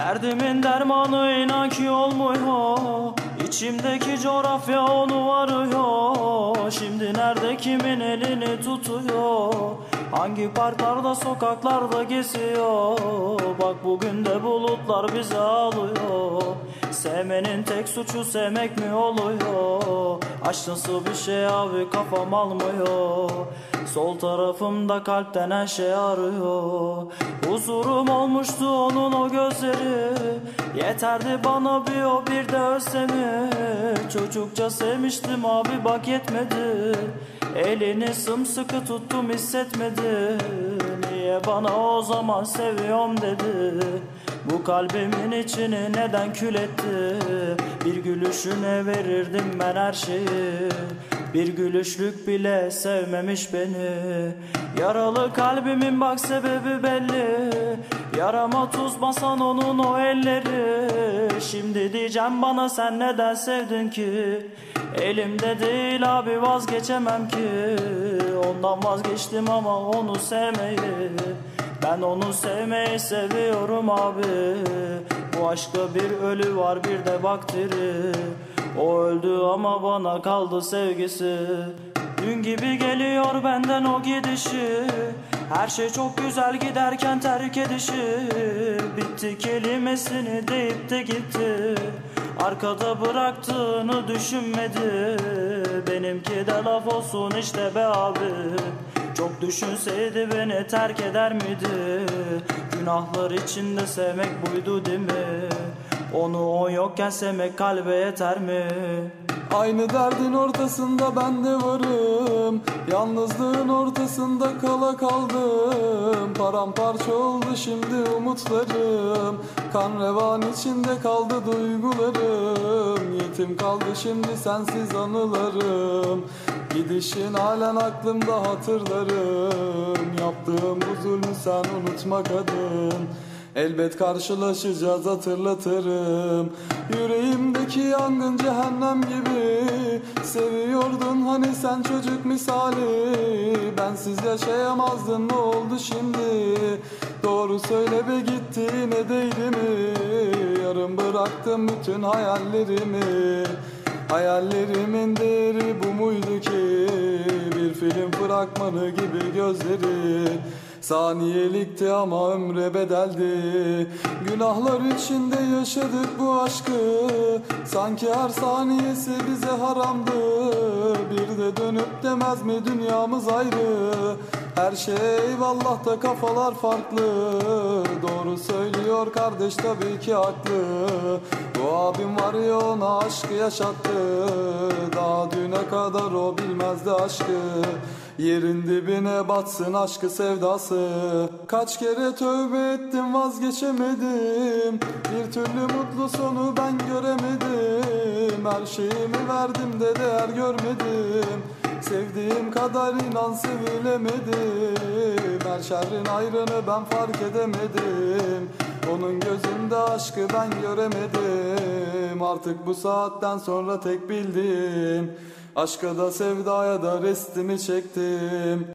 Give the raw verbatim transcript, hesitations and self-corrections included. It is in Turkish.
Derdimin dermanı inan ki olmuyor. İçimdeki coğrafya onu arıyor. Şimdi nerede kimin elini tutuyor? Hangi parklarda sokaklarda geziyor? Bak bugün de bulutlar bizi alıyor. Sevmenin tek suçu sevmek mi oluyor? Aşk nasıl bir şey abi, kafam almıyor. Sol tarafımda kalp denen şey arıyor. Huzurum olmuştu onun o gözleri. Yeterdi bana bir o bir de özlemi. Çocukça sevmiştim abi, bak yetmedi. Elini sımsıkı tuttum, hissetmedi. Niye bana o zaman seviyorum dedi? Bu kalbimin içini neden kül etti? Bir gülüşüne verirdim ben her şeyi. Bir gülüşlük bile sevmemiş beni. Yaralı kalbimin bak sebebi belli. Yarama tuz basan onun o elleri. Şimdi diyeceğim bana sen neden sevdin ki? Elimde değil abi, vazgeçemem ki. Ondan vazgeçtim ama onu sevmeyi. Ben onu sevmeyi seviyorum abi. Bu aşkta bir ölü var, bir de bakteri. O öldü ama bana kaldı sevgisi. Dün gibi geliyor benden o gidişi. Her şey çok güzel giderken terk edişi. Bitti kelimesini deyip de gitti. Arkada bıraktığını düşünmedi. Benimki de laf olsun işte be abi. Çok düşünseydi beni terk eder miydi? Günahlar içinde sevmek buydu değil mi? Onu o yokken sevmek kalbe yeter mi? Aynı derdin ortasında ben de varım. Yalnızlığın ortasında kala kaldım. Paramparça oldu şimdi umutlarım. Kan revan içinde kaldı duygularım. Yetim kaldı şimdi sensiz anılarım. Gidişin halen aklımda hatırlarım. Yaptığım bu zulmü sen unutma kadın. Elbet karşılaşacağız hatırlatırım. Yüreğimdeki yangın cehennem gibi. Seviyordun hani sen çocuk misali. Bensiz yaşayamazdın, ne oldu şimdi? Doğru söyle be, gittiğine değdi mi? Yarım bıraktım bütün hayallerimi. Hayallerimin değeri bu muydu ki? Bir film fragmanı gibi gözleri. Saniyelikti ama ömre bedeldi. Günahlar içinde yaşadık bu aşkı. Sanki her saniyesi bize haramdı. Bir de dönüp demez mi dünyamız ayrı? Her şey eyvallah da kafalar farklı. Doğru söylüyor kardeş, tabii ki haklı. Bu abim var ya, ona aşkı yaşattı. Daha düne kadar o bilmezdi aşkı. Yerin dibine batsın aşkı sevdası. Kaç kere tövbe ettim, vazgeçemedim. Bir türlü mutlu sonu ben göremedim. Her şeyimi verdim de değer görmedim. Sevdiğim kadar inan sevilemedim. Her şerrin ayrını ben fark edemedim. Onun gözünde aşkı ben göremedim. Artık bu saatten sonra tek bildiğim, aşka da sevdaya da restimi çektim.